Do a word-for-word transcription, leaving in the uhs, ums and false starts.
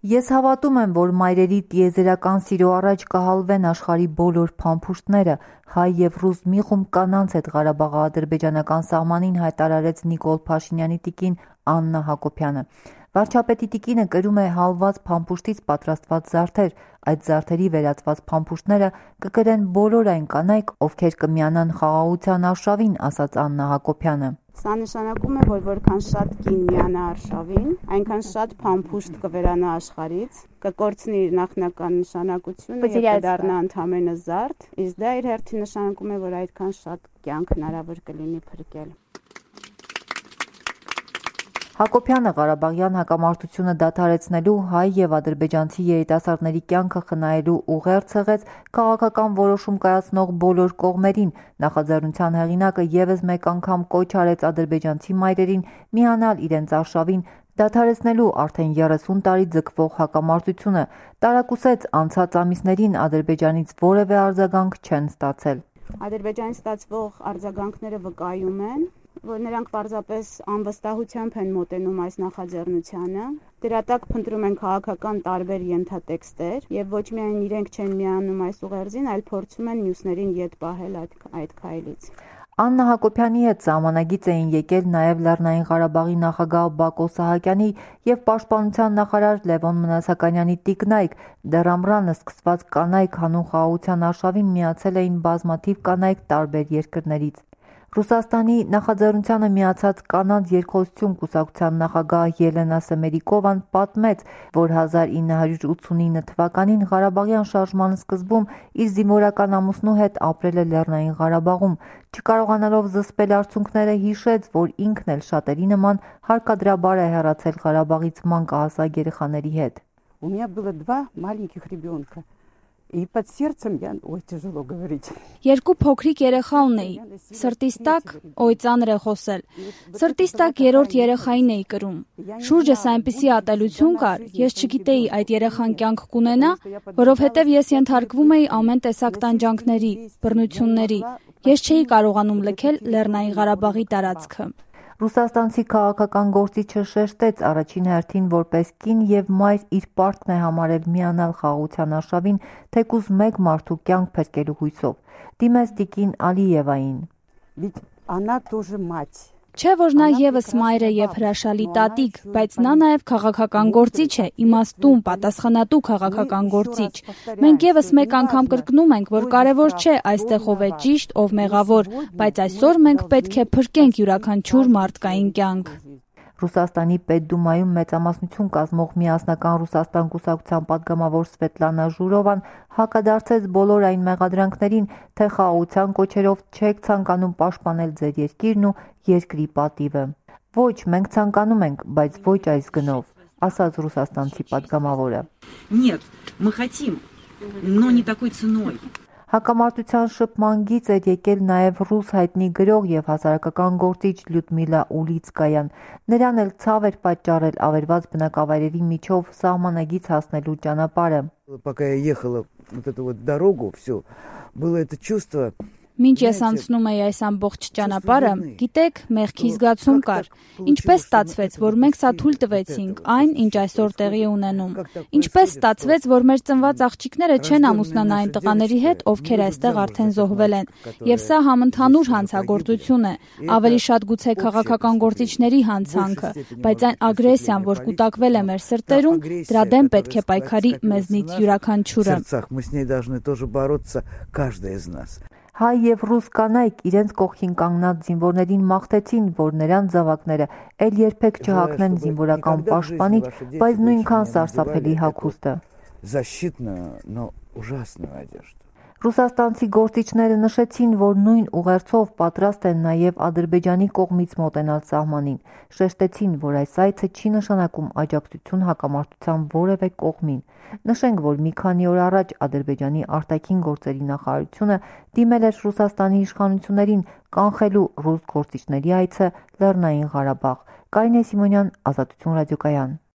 Ես հավատում եմ, որ մայրերի տիեզերական սիրո առաջ կհալվեն աշխարհի բոլոր փամփուշտները, հայ և ռուս մի խումբ կանանց հետ Ղարաբաղի-ադրբեջանական սահմանին հայտարարեց Նիկոլ Փաշինյանի տիկին Աննա Հակոբյանը։ Վարչապետի տիկինը կրում է հալված փամփուշտից պատրաստված զարդեր, այդ զարդերի վերածված փամփուշտները կկրեն բոլոր այն կանայք, ովքեր կմիանան խաղաղության արշավին, ասաց Աննա Հակոբյանը։ Սա նշանակում է, որ որքան շատ կին միանա արշավին, այնքան շատ փամփուշտ կվերանա աշխարհից, կկորցնի իր նախնական նշանակությունը եւ կդառնա ընդհանրապես զարդ, իսկ դա իր հերթին նշանակում է, որ այդքան շատ կյանք հնարավոր կլինի փրկել։ Հակոբյանը Ղարաբաղյան հակամարտությունը դադարեցնելու, հայ և ադրբեջանցի երիտասարդների կյանքը խնայելու ուղերձ հղեց քաղաքական որոշում կայացնող բոլոր կողմերին։ Նախաձեռնության հեղինակը ևս մեկ անգամ կոչ արեց ադրբեջանցի մայրերին միանալ իրենց արշավին, դադարեցնելու արդեն երեսուն տարի ձգվող հակամարտությունը, տարակուսեց անցած ամիսներին Ադրբեջանից որևէ արձագանք չեն ստացել։ Ադրբեջանից ստացվող արձագանքները վկայում են, որ նրանք պարզապես անվստահությամբ են մոտենում այս նախաձեռնությանը, դրա տակ փնտրում են քաղաքական տարբեր ենթատեքստեր եւ ոչ միայն իրենք չեն միանում այս ուղերձին, այլ փորձում են մյուսներին ետ պահել այդ, այդ քայլից։ Աննա Հակոբյանի հետ սահմանագից էին եկել նաև Լեռնային Ղարաբաղի նախագահ Բակո Սահակյանի և պաշտպանության նախարար Լևոն Մնացականյանի տիկնայք։ Դեռ ամռանը սկսված կանայք հանուն խաղաղության արշավին միացել էին բազմաթիվ կանայք տարբեր երկրներից։ Ռուսաստանի նախաձեռնությանը միացած Կանանց երկխոսություն կուսակցության նախագահ Ելենա Սեմերիկովան պատմեց, որ հազար ինը հարյուր ութսունինը թվականին Ղարաբաղյան շարժման սկզբում իր զինվորական ամուսնու հետ ապրել է Լեռնային Ղարաբաղում։ Չկարողանալով զսպել արցունքները, հիշեց, որ ինքն էլ շատերի նման հարկադրաբար է հեռացել Ղարաբաղից մանկահասակ երեխաների հետ։ У меня было два маленьких ребенка. И под сердцем я, ой, тяжело говорить. Երկու փոքրիկ երեխա ունեի։ Սրտիս տակ, ой, ծանր է խոսել։ Սրտիս տակ երրորդ երեխային էի կրում։ Շուրջս այնպիսի ատելություն կար, ես չգիտեի այդ երեխան կյանք կունենա, որովհետև ես ենթարկվում էի ամեն տեսակ տանջանքների, բռնությունների։ Ես չէի կարողանում լքել Լեռնային Ղարաբաղի տարածքը։ Ռուսաստանցի քաղաքական գործիչը շեշտեց առաջին հերթին, որպես կին և մայր իր պարտքն է համարել միանալ խաղաղության արշավին, թեկուզ մեկ մարդու կյանք փրկելու հույսով։ Դիմեց տիկին Ալիևային։ Ведь она тоже мать. Չէ, որ նա ևս մայր է եւ հրաշալի տատիկ, բայց նա նաեւ քաղաքական գործիչ է, իմաստուն, պատասխանատու քաղաքական գործիչ։ Մենք ևս մեկ անգամ կրկնում ենք, որ կարևոր չէ այստեղ ով է ճիշտ, ով մեղավոր, բայց այսօր մենք պետք է փրկենք յուրաքանչյուր մարդկային կյանք։ Ռուսաստանի Պետդումայում մեծամասնություն կազմող Միասնական Ռուսաստան կուսակցության պատգամավոր Սվետլանա Ժուրովան հակադարձեց բոլոր այն մեղադրանքներին, թե խաղաղության կոչերով չեք ցանկանում պաշտպանել ձեր երկիրն ու երկրի պատիվը։ Ոչ, մենք ցանկանում ենք, բայց ոչ այս գնով, ասաց ռուսաստանցի պատգամավորը։ Нет, мы хотим, но не такой ценой. Հակամարտության շփման գիծ էր եկել նաև ռուս հայտնի գրող և հասարակական գործիչ Լյուդմիլա Ուլիցկայան։ Նրան էլ ցավ էր պատճառել ավերված բնակավայրերի միջով սահմանագից հասնելու ճանապարհը։ Пока я ехала вот эту вот дорогу, все, было это чувство. Մինչ ես անցնում էի այս ամբողջ ճանապարհը, գիտեք, մեղքի զգացում կար։ Ինչպես ստացվեց, որ մենք սա թույլ տվեցինք, այն, ինչ այսօր տեղի է ունենում։ Ինչպես ստացվեց, որ մեր ծնված աղջիկները չեն ամուսնանա այն տղաների հետ, ովքեր այստեղ արդեն զոհվել են։ Եվ սա համընդհանուր հանցագործություն է, ավելի շատ գուցե քաղաքական գործիչների հանցանքը, բայց այն ագրեսիան, որ կուտակվել է մեր սրտերում, դրա դեմ պետք է պայքարի մեզնից յուրաքանչյուրը։ Հայ և ռուս կանայք իրենց կողքին կանգնած զինվորներին մաղթեցին, որ նրանց զավակները էլ երբեք չհագնեն զինվորական պաշտպանիչ, բայց նույնքան սարսափելի հագուստը։ Ռուսաստանցի գործիչները նշեցին, որ նույն ուղերձով պատրաստ են նաև Ադրբեջանի կողմից մոտենալ սահմանին։ Շեշտեցին, որ այս այցը չի նշանակում աջակցություն հակամարտության որևէ կողմին։ Նշենք, որ մի քանի օր առաջ Ադրբեջանի արտաքին գործերի նախարարությունը դիմել էր Ռուսաստանի իշխանություններին կանխելու ռուս գործիչների այցը Լեռնային Ղարաբաղ։ Կարինե Սիմոնյան, Ազատություն ռադիոկայան։